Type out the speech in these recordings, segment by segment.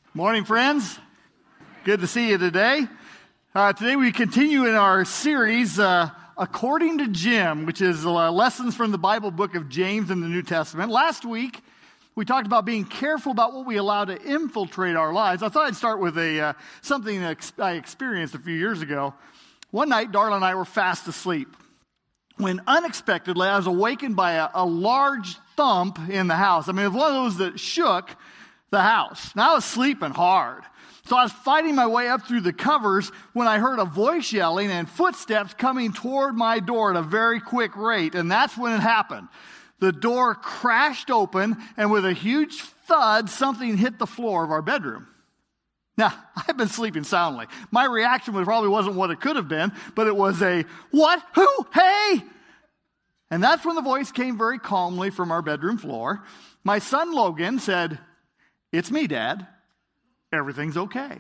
Morning, friends. Good to see you today. Today we continue in our series, According to Jim, which is lessons from the Bible book of James in the New Testament. Last week, we talked about being careful about what we allow to infiltrate our lives. I thought I'd start with something that I experienced a few years ago. One night, Darla and I were fast asleep when unexpectedly I was awakened by a large thump in the house. I mean, it was one of those that shook the house. Now I was sleeping hard. So I was fighting my way up through the covers when I heard a voice yelling and footsteps coming toward my door at a very quick rate. And that's when it happened. The door crashed open, and with a huge thud, something hit the floor of our bedroom. Now, I've been sleeping soundly. My reaction probably wasn't what it could have been, but it was a, what? Who? Hey! And that's when the voice came very calmly from our bedroom floor. My son Logan said, "It's me, Dad. Everything's okay.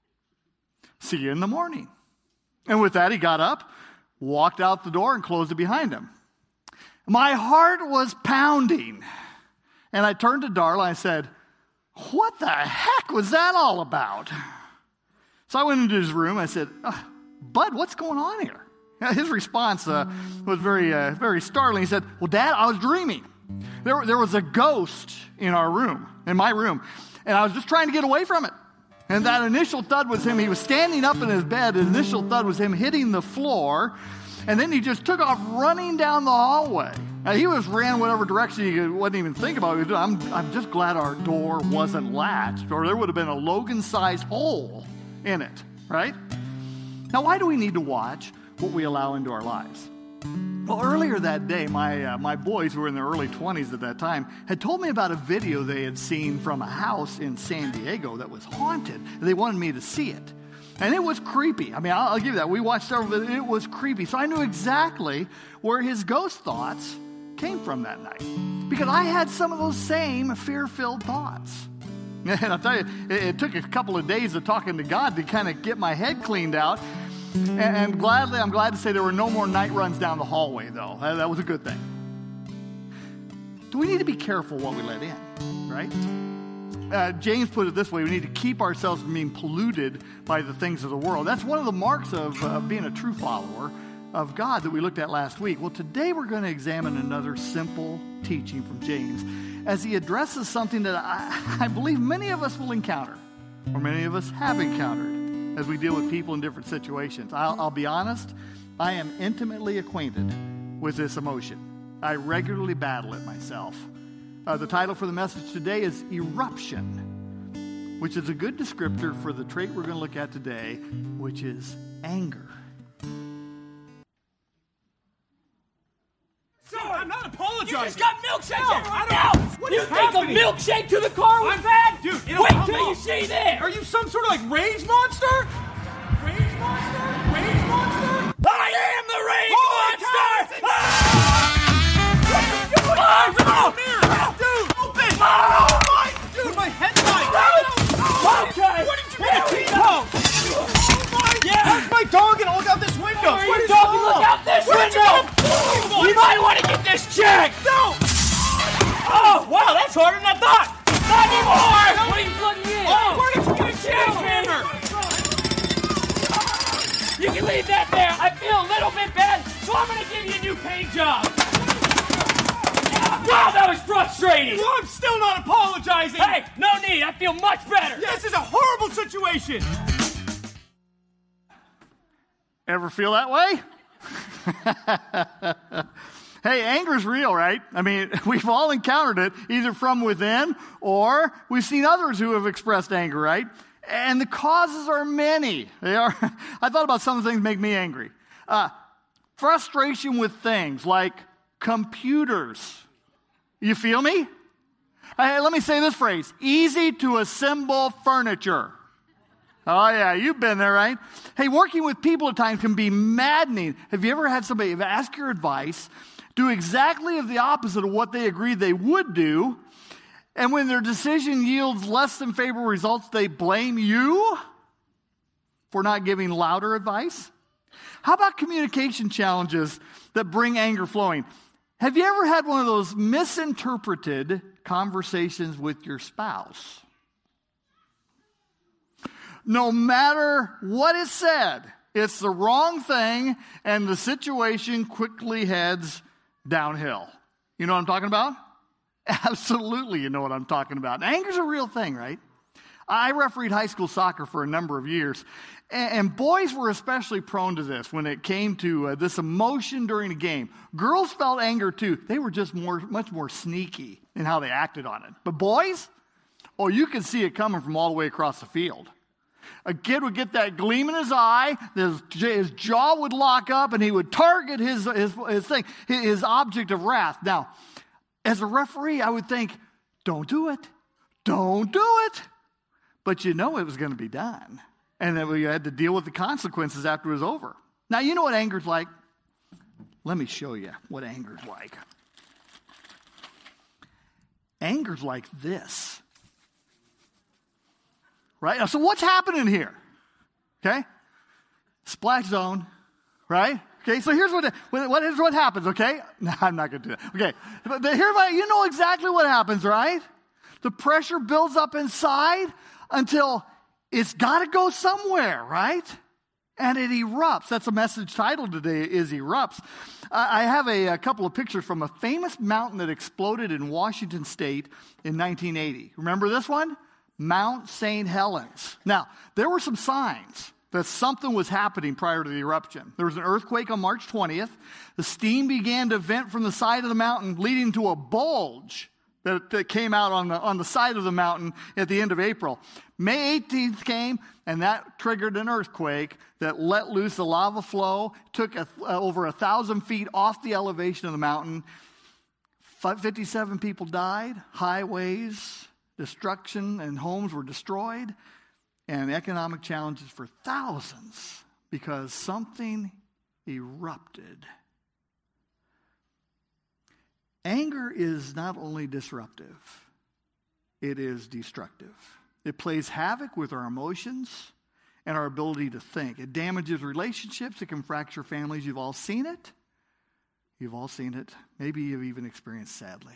See you in the morning." And with that, he got up, walked out the door, and closed it behind him. My heart was pounding. And I turned to Darla and I said, "What the heck was that all about?" So I went into his room. I said, "Bud, what's going on here?" His response was very startling. He said, "Well, Dad, I was dreaming. There was a ghost in our room, in my room, and I was just trying to get away from it. And that initial thud was him. He was standing up in his bed. The initial thud was him hitting the floor, and then he just took off running down the hallway. Now, he ran whatever direction he wasn't even thinking about. I'm just glad our door wasn't latched, or there would have been a Logan-sized hole in it, right? Now, why do we need to watch what we allow into our lives? Well, earlier that day, my boys, who were in their early 20s at that time, had told me about a video they had seen from a house in San Diego that was haunted. They wanted me to see it. And it was creepy. I mean, I'll give you that. We watched several of it. It was creepy. So I knew exactly where his ghost thoughts came from that night, because I had some of those same fear-filled thoughts. And I'll tell you, it took a couple of days of talking to God to kind of get my head cleaned out. And I'm glad to say there were no more night runs down the hallway, though. That was a good thing. Do we need to be careful what we let in, right? James put it this way: we need to keep ourselves from being polluted by the things of the world. That's one of the marks of being a true follower of God that we looked at last week. Well, today we're going to examine another simple teaching from James as he addresses something that I believe many of us will encounter, or many of us have encountered, as we deal with people in different situations. I'll be honest, I am intimately acquainted with this emotion. I regularly battle it myself. The title for the message today is Eruption, which is a good descriptor for the trait we're going to look at today, which is anger. Sir, I'm not apologizing. You just got milkshake. What you is think happening? a milkshake to the car was bad? Dude, wait till you see this. Are you some sort of rage monster? Rage monster? Rage monster? I am the rage monster. Dude, open! Oh my! Dude, my headlight! Okay. What did you do? Oh my! Yeah. That's my dog, and look out this window! Are you talking? Look out this window! You might want to get this checked! No! Oh, wow, that's harder than I thought! Not anymore! What are you plugging in? Oh, where did you get a check, hammer? You can leave that there. I feel a little bit bad, so I'm going to give you a new paint job. Wow, that was frustrating! Well, I'm still not apologizing! Hey, no need. I feel much better. This is a horrible situation! Ever feel that way? Hey, anger's real, right? I mean, we've all encountered it, either from within or we've seen others who have expressed anger, right? And the causes are many. They are. I thought about some of the things that make me angry. Frustration with things like computers. You feel me? Let me say this phrase: easy to assemble furniture. Oh, yeah, you've been there, right? Hey, working with people at times can be maddening. Have you ever had somebody ask your advice, do exactly the opposite of what they agreed they would do, and when their decision yields less than favorable results, they blame you for not giving louder advice? How about communication challenges that bring anger flowing? Have you ever had one of those misinterpreted conversations with your spouse? No matter what is said, it's the wrong thing, and the situation quickly heads downhill. You know what I'm talking about? Absolutely, you know what I'm talking about. Anger's a real thing, right? I refereed high school soccer for a number of years, and boys were especially prone to this when it came to this emotion during a game. Girls felt anger too. They were just much more sneaky in how they acted on it. But boys, oh, you could see it coming from all the way across the field. A kid would get that gleam in his eye, his jaw would lock up, and he would target his object of wrath. Now, as a referee, I would think, don't do it. Don't do it. But you know it was going to be done. And then we had to deal with the consequences after it was over. Now, you know what anger's like? Let me show you what anger's like. Anger's like this. Right? So what's happening here? Okay? Splash zone. Right? Okay, so here's what happens, okay? No, I'm not going to do that. Okay, but you know exactly what happens, right? The pressure builds up inside until it's got to go somewhere, right? And it erupts. That's the message title today, is Erupts. I have a couple of pictures from a famous mountain that exploded in Washington State in 1980. Remember this one? Mount St. Helens. Now, there were some signs that something was happening prior to the eruption. There was an earthquake on March 20th. The steam began to vent from the side of the mountain, leading to a bulge that came out on the side of the mountain at the end of April. May 18th came, and that triggered an earthquake that let loose the lava flow, took over 1,000 feet off the elevation of the mountain. 57 people died, highways, destruction, and homes were destroyed, and economic challenges for thousands because something erupted. Anger is not only disruptive, it is destructive. It plays havoc with our emotions and our ability to think. It damages relationships. It can fracture families. You've all seen it. You've all seen it. Maybe you've even experienced sadly.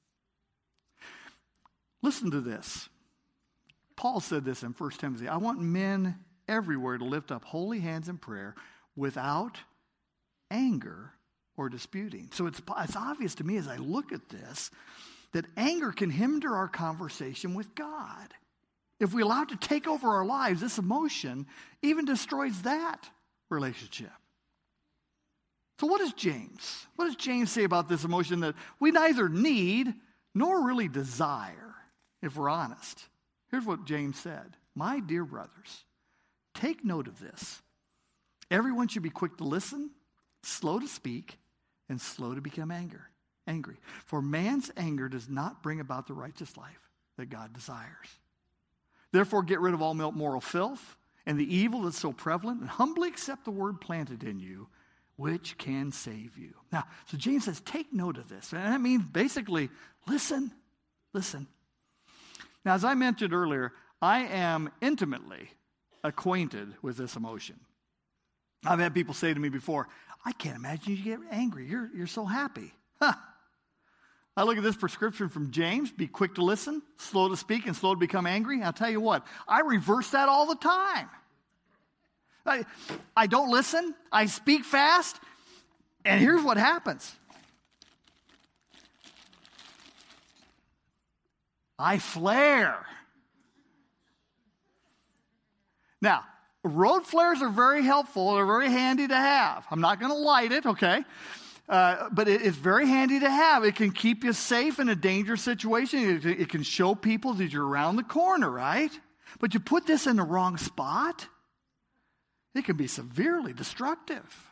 Listen to this. Paul said this in 1 Timothy. I want men everywhere to lift up holy hands in prayer without anger or disputing. So it's obvious to me as I look at this that anger can hinder our conversation with God. If we allow it to take over our lives, this emotion even destroys that relationship. So what does James? What does James say about this emotion that we neither need nor really desire, if we're honest? Here's what James said. My dear brothers, take note of this. Everyone should be quick to listen, slow to speak, and slow to become angry. For man's anger does not bring about the righteous life that God desires. Therefore, get rid of all moral filth and the evil that's so prevalent, and humbly accept the word planted in you, which can save you. Now, so James says, take note of this. And that means basically, listen. Now, as I mentioned earlier, I am intimately acquainted with this emotion. I've had people say to me before, I can't imagine you get angry. You're so happy. Huh. I look at this prescription from James, be quick to listen, slow to speak, and slow to become angry. I'll tell you what, I reverse that all the time. I don't listen, I speak fast, and here's what happens. I flare. Now, road flares are very helpful. They're very handy to have. I'm not going to light it, okay? But it's very handy to have. It can keep you safe in a dangerous situation. It can show people that you're around the corner, right? But you put this in the wrong spot, it can be severely destructive.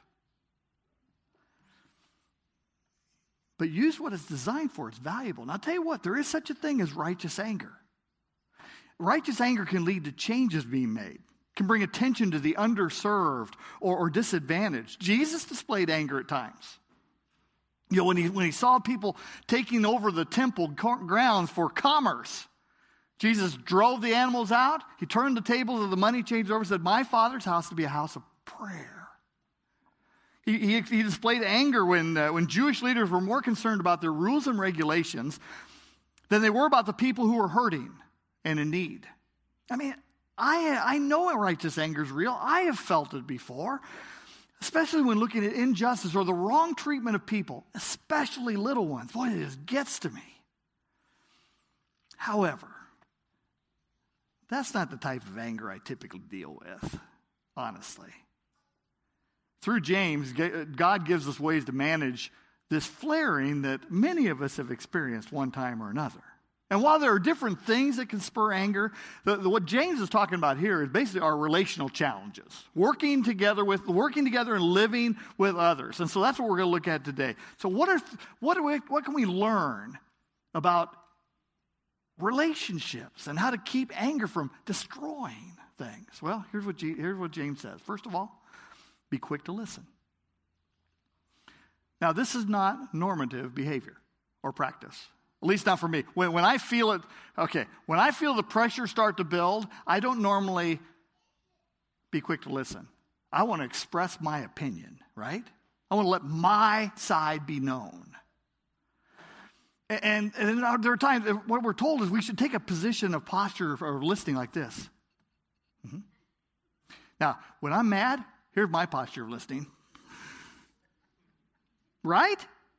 But use what it's designed for. It's valuable. And I'll tell you what, there is such a thing as righteous anger. Righteous anger can lead to changes being made, can bring attention to the underserved or disadvantaged. Jesus displayed anger at times. You know, when he saw people taking over the temple grounds for commerce, Jesus drove the animals out. He turned the tables of the money changers over and said, my Father's house to be a house of prayer. He displayed anger when Jewish leaders were more concerned about their rules and regulations than they were about the people who were hurting and in need. I mean, I know righteous anger is real. I have felt it before, especially when looking at injustice or the wrong treatment of people, especially little ones. Boy, it just gets to me. However, that's not the type of anger I typically deal with, honestly. Through James, God gives us ways to manage this flaring that many of us have experienced one time or another. And while there are different things that can spur anger, what James is talking about here is basically our relational challenges. Working together and living with others. And so that's what we're going to look at today. So what can we learn about relationships and how to keep anger from destroying things? Well, here's what James says. First of all, be quick to listen. Now, this is not normative behavior or practice. At least not for me. When I feel it, when I feel the pressure start to build, I don't normally be quick to listen. I want to express my opinion, right? I want to let my side be known. And there are times, what we're told is we should take a position of posture or listening like this. Mm-hmm. Now, when I'm mad, here's my posture of listening. Right?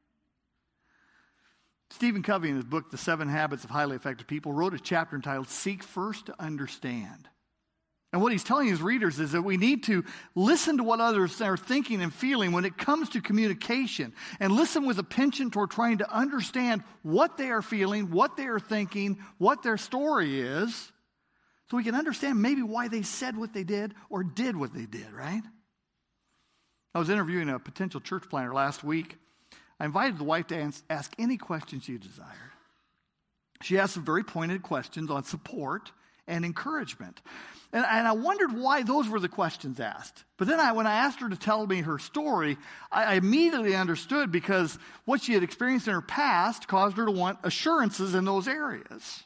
Stephen Covey, in his book, The 7 Habits of Highly Effective People, wrote a chapter entitled, Seek First to Understand. And what he's telling his readers is that we need to listen to what others are thinking and feeling when it comes to communication, and listen with a penchant toward trying to understand what they are feeling, what they are thinking, what their story is, so we can understand maybe why they said what they did or did what they did, right? I was interviewing a potential church planter last week. I invited the wife to ask any questions she desired. She asked some very pointed questions on support and encouragement. And I wondered why those were the questions asked. But then when I asked her to tell me her story, I immediately understood, because what she had experienced in her past caused her to want assurances in those areas.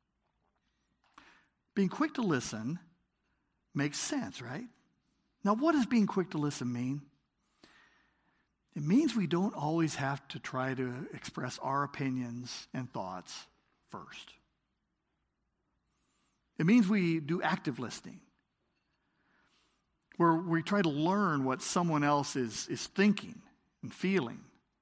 Being quick to listen makes sense, right? Now, what does being quick to listen mean? It means we don't always have to try to express our opinions and thoughts first. It means we do active listening, where we try to learn what someone else is thinking and feeling.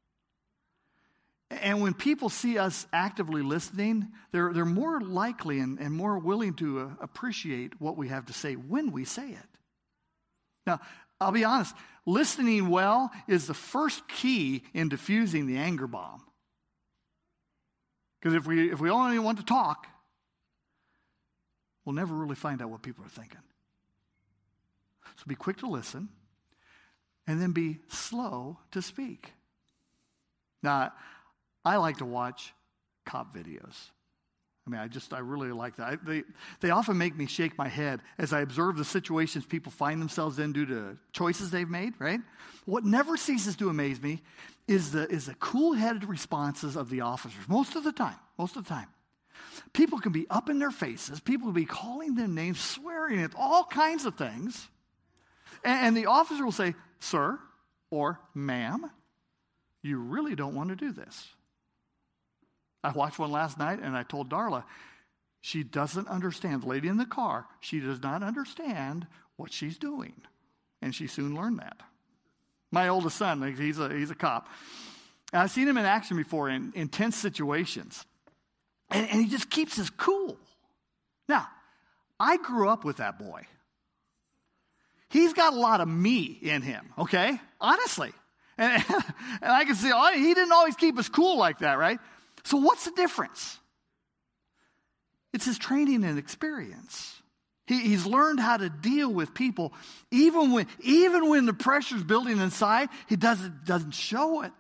And when people see us actively listening, they're more likely and more willing to appreciate what we have to say when we say it. Now, I'll be honest, listening well is the first key in diffusing the anger bomb. Because if we only want to talk, we'll never really find out what people are thinking. So be quick to listen, and then be slow to speak. Now, I like to watch cop videos. I mean, I really like that. They often make me shake my head as I observe the situations people find themselves in due to choices they've made, right? What never ceases to amaze me is the cool-headed responses of the officers, most of the time. People can be up in their faces. People can be calling them names, swearing at all kinds of things. And the officer will say, "Sir," or "Ma'am, you really don't want to do this." I watched one last night, and I told Darla, she doesn't understand, the lady in the car, she does not understand what she's doing. And she soon learned that. My oldest son, he's a cop. And I've seen him in action before in intense situations. And he just keeps his cool. Now, I grew up with that boy. He's got a lot of me in him, okay? Honestly. And I can see, he didn't always keep his cool like that, right? So what's the difference? It's his training and experience. He's learned how to deal with people, even when the pressure's building inside. He doesn't show it.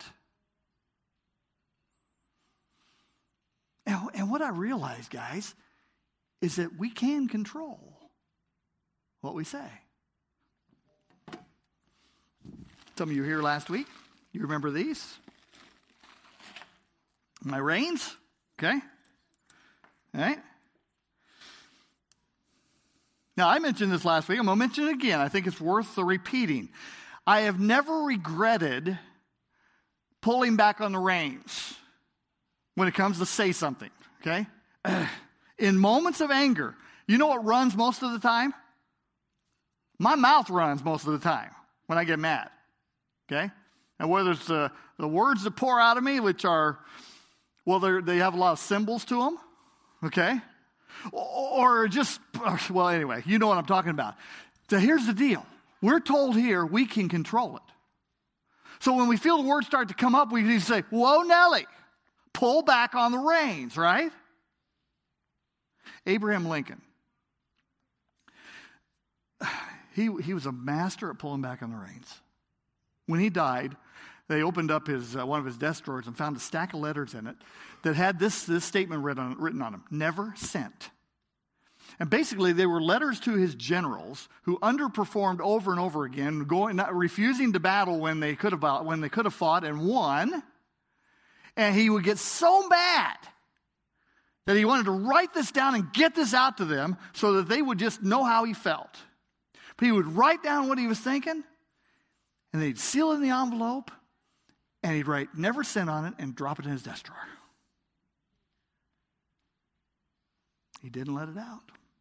And what I realize, guys, is that we can control what we say. Some of you were here last week. You remember these? My reins, okay? All right? Now, I mentioned this last week. I'm going to mention it again. I think it's worth repeating. I have never regretted pulling back on the reins when it comes to say something, okay? In moments of anger, You know what runs most of the time? My mouth runs most of the time when I get mad, okay? And whether it's the words that pour out of me, which are, well, they have a lot of symbols to them, okay? Or just, well, anyway, you know what I'm talking about. So here's the deal. We're told here we can control it. So when we feel the words start to come up, we need to say, whoa, Nelly, pull back on the reins, right? Abraham Lincoln. He was a master at pulling back on the reins. When he died, they opened up one of his desk drawers and found a stack of letters in it that had this statement written on them: never sent. And basically, they were letters to his generals who underperformed over and over again, refusing to battle when they could have fought and won. And he would get so mad that he wanted to write this down and get this out to them so that they would just know how he felt. But he would write down what he was thinking, and they'd seal it in the envelope, and he'd write "never sent" on it and drop it in his desk drawer. He didn't let it out.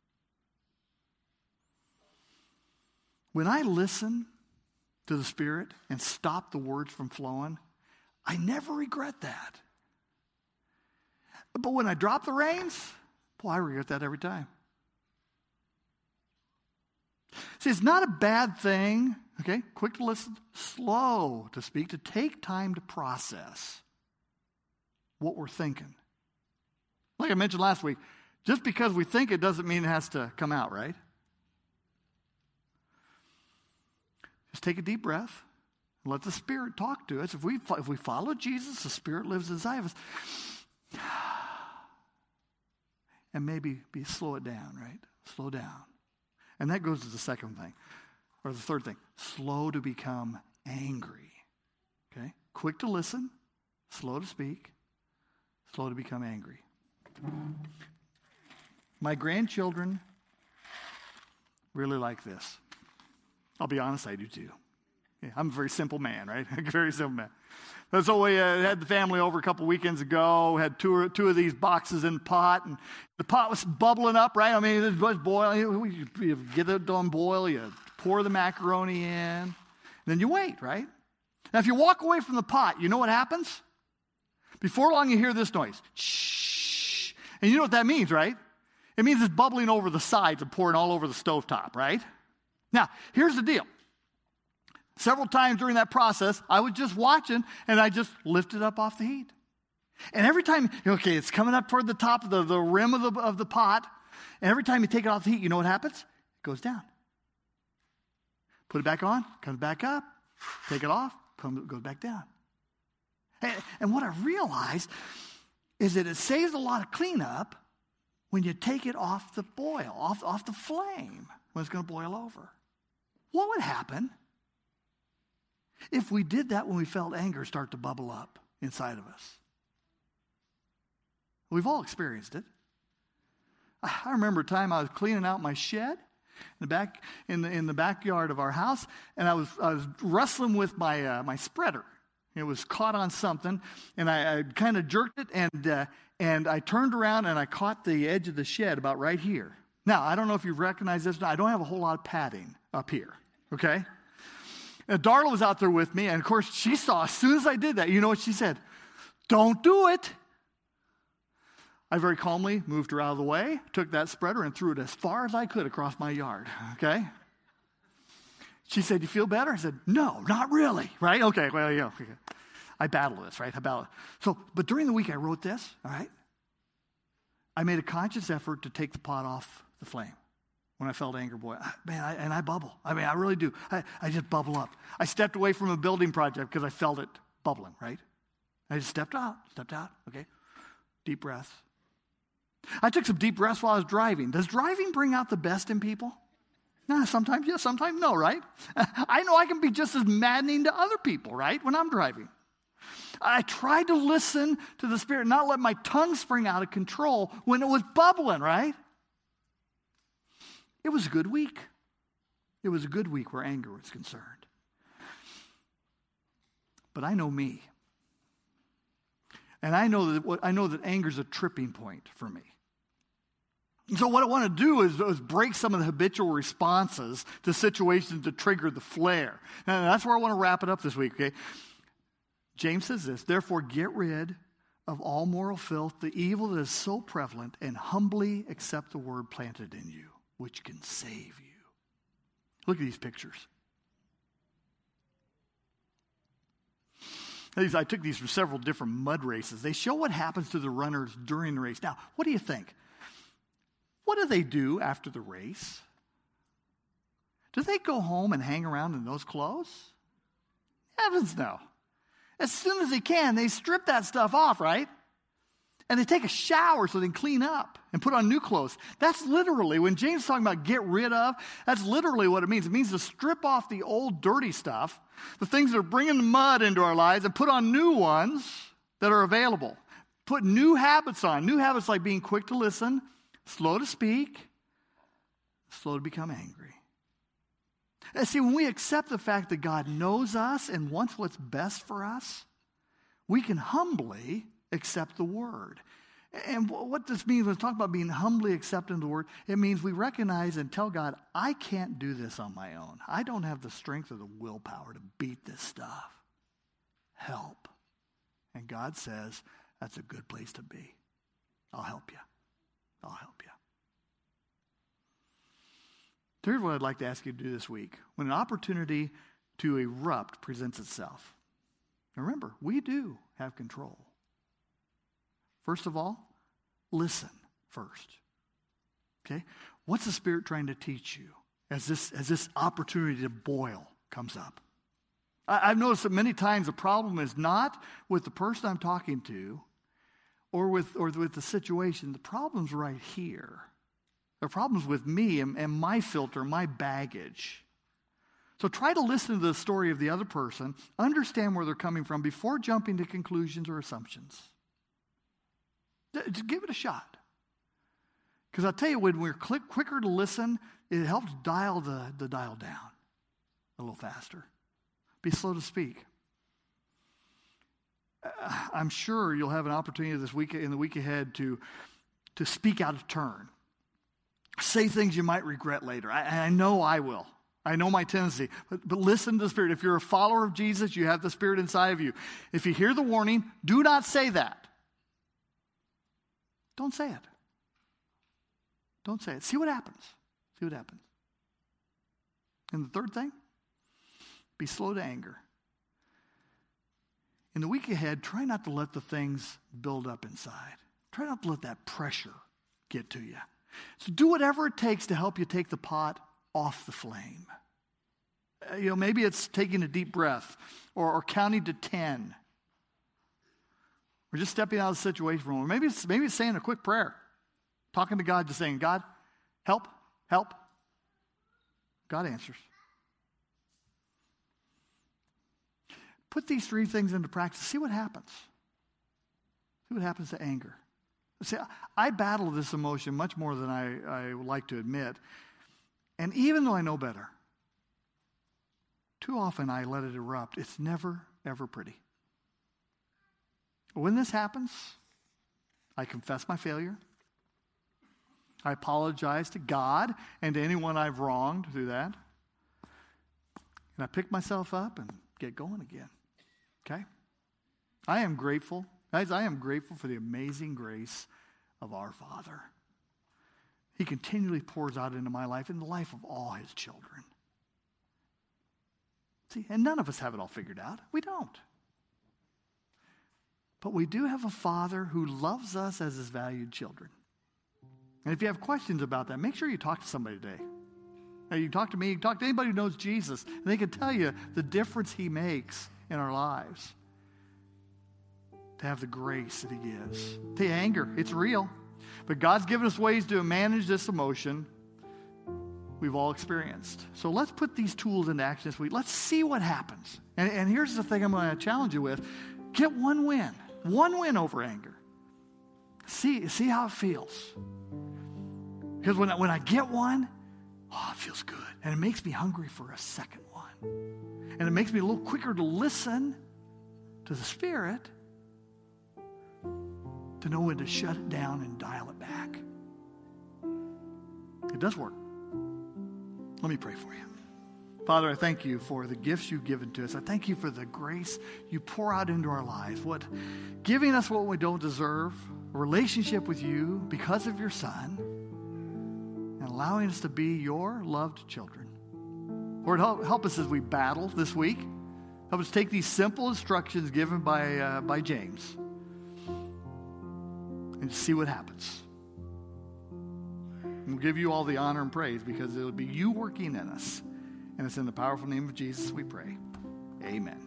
When I listen to the Spirit and stop the words from flowing, I never regret that. But when I drop the reins, boy, I regret that every time. See, it's not a bad thing, okay? Quick to listen, slow to speak, to take time to process what we're thinking. Like I mentioned last week, just because we think it doesn't mean it has to come out, right? Just take a deep breath and let the Spirit talk to us. If we follow Jesus, the Spirit lives inside of us. And maybe slow it down, right? Slow down. And that goes to the second thing, or the third thing. Slow to become angry. Okay? Quick to listen, slow to speak, slow to become angry. My grandchildren really like this. I'll be honest, I do too. Yeah, I'm a very simple man, right? Very simple man. So we had the family over a couple weekends ago, had two of these boxes in the pot, and the pot was bubbling up, right? I mean, it was boiling. You get it on boil, you pour the macaroni in, then you wait, right? Now, if you walk away from the pot, you know what happens? Before long, you hear this noise. Shh. And you know what that means, right? It means it's bubbling over the sides and pouring all over the stovetop, right? Now, here's the deal. Several times during that process, I was just watching, and I just lifted up off the heat. And every time, okay, it's coming up toward the top of the rim of the pot, and every time you take it off the heat, you know what happens? It goes down. Put it back on, comes back up, take it off, goes back down. And what I realized is that it saves a lot of cleanup when you take it off the boil, off the flame, when it's going to boil over. What would happen if we did that when we felt anger start to bubble up inside of us? We've all experienced it. I remember a time I was cleaning out my shed in the backyard of our house, and I was wrestling with my spreader. It was caught on something, and I kind of jerked it, and I turned around and I caught the edge of the shed about right here. Now, I don't know if you recognize this. I don't have a whole lot of padding up here, okay? And Darla was out there with me, and of course, she saw as soon as I did that, you know what she said? Don't do it. I very calmly moved her out of the way, took that spreader, and threw it as far as I could across my yard, okay? She said, "You feel better?" I said, "No, not really," right? Okay, well, yeah. Okay. I battle this, right? But during the week, I wrote this, all right? I made a conscious effort to take the pot off the flame. When I felt anger, boy, man, I bubble. I mean, I really do. I just bubble up. I stepped away from a building project because I felt it bubbling, right? I just stepped out, okay? Deep breaths. I took some deep breaths while I was driving. Does driving bring out the best in people? Nah, sometimes yes, sometimes no, right? I know I can be just as maddening to other people, right, when I'm driving. I tried to listen to the Spirit, not let my tongue spring out of control when it was bubbling, right? It was a good week. It was a good week where anger was concerned. But I know me. And I know that anger is a tripping point for me. So what I want to do is break some of the habitual responses to situations that trigger the flare. Now, that's where I want to wrap it up this week, okay? James says this, therefore get rid of all moral filth, the evil that is so prevalent, and humbly accept the word planted in you, which can save you. Look at these pictures. I took these from several different mud races. They show what happens to the runners during the race. Now, what do you think? What do they do after the race? Do they go home and hang around in those clothes? Heavens no. As soon as they can, they strip that stuff off, right? And they take a shower so they can clean up and put on new clothes. That's literally, when James is talking about get rid of, that's literally what it means. It means to strip off the old dirty stuff, the things that are bringing mud into our lives, and put on new ones that are available. Put new habits on. New habits like being quick to listen, slow to speak, slow to become angry. And see, when we accept the fact that God knows us and wants what's best for us, we can humbly accept the word. And what this means when we talk about being humbly accepting the word, it means we recognize and tell God, I can't do this on my own. I don't have the strength or the willpower to beat this stuff. Help. And God says, that's a good place to be. I'll help you. I'll help you. Here's what I'd like to ask you to do this week. When an opportunity to erupt presents itself, remember, we do have control. First of all, listen first. Okay? What's the Spirit trying to teach you as this opportunity to boil comes up? I've noticed that many times the problem is not with the person I'm talking to or with the situation. The problem's right here. The problem's with me and my filter, my baggage. So try to listen to the story of the other person, understand where they're coming from before jumping to conclusions or assumptions. Just give it a shot. Because I'll tell you, when we're quicker to listen, it helps dial the dial down a little faster. Be slow to speak. I'm sure you'll have an opportunity this week, in the week ahead, to speak out of turn. Say things you might regret later. I know I will. I know my tendency. But listen to the Spirit. If you're a follower of Jesus, you have the Spirit inside of you. If you hear the warning, do not say that. Don't say it. Don't say it. See what happens. See what happens. And the third thing, be slow to anger. In the week ahead, try not to let the things build up inside. Try not to let that pressure get to you. So do whatever it takes to help you take the pot off the flame. Maybe it's taking a deep breath or counting to 10. Or just stepping out of the situation for a moment. Maybe it's saying a quick prayer. Talking to God, just saying, God, help, help. God answers. Put these three things into practice. See what happens. See what happens to anger. See, I battle this emotion much more than I would like to admit. And even though I know better, too often I let it erupt. It's never, ever pretty. When this happens, I confess my failure. I apologize to God and to anyone I've wronged through that. And I pick myself up and get going again. Okay? I am grateful. Guys, I am grateful for the amazing grace of our Father. He continually pours out into my life and the life of all his children. See, and none of us have it all figured out. We don't. But we do have a Father who loves us as his valued children. And if you have questions about that, make sure you talk to somebody today. Now, you can talk to me, you can talk to anybody who knows Jesus, and they can tell you the difference he makes in our lives. To have the grace that he gives. The anger, it's real. But God's given us ways to manage this emotion we've all experienced. So let's put these tools into action this week. Let's see what happens. And here's the thing I'm going to challenge you with. Get one win. One win over anger. See how it feels. Because when I get one, it feels good. And it makes me hungry for a second one. And it makes me a little quicker to listen to the Spirit, to know when to shut it down and dial it back. It does work. Let me pray for you. Father, I thank you for the gifts you've given to us. I thank you for the grace you pour out into our lives, giving us what we don't deserve, a relationship with you because of your Son, and allowing us to be your loved children. Lord, help us as we battle this week. Help us take these simple instructions given by James and see what happens. And we'll give you all the honor and praise because it'll be you working in us. And it's in the powerful name of Jesus we pray. Amen.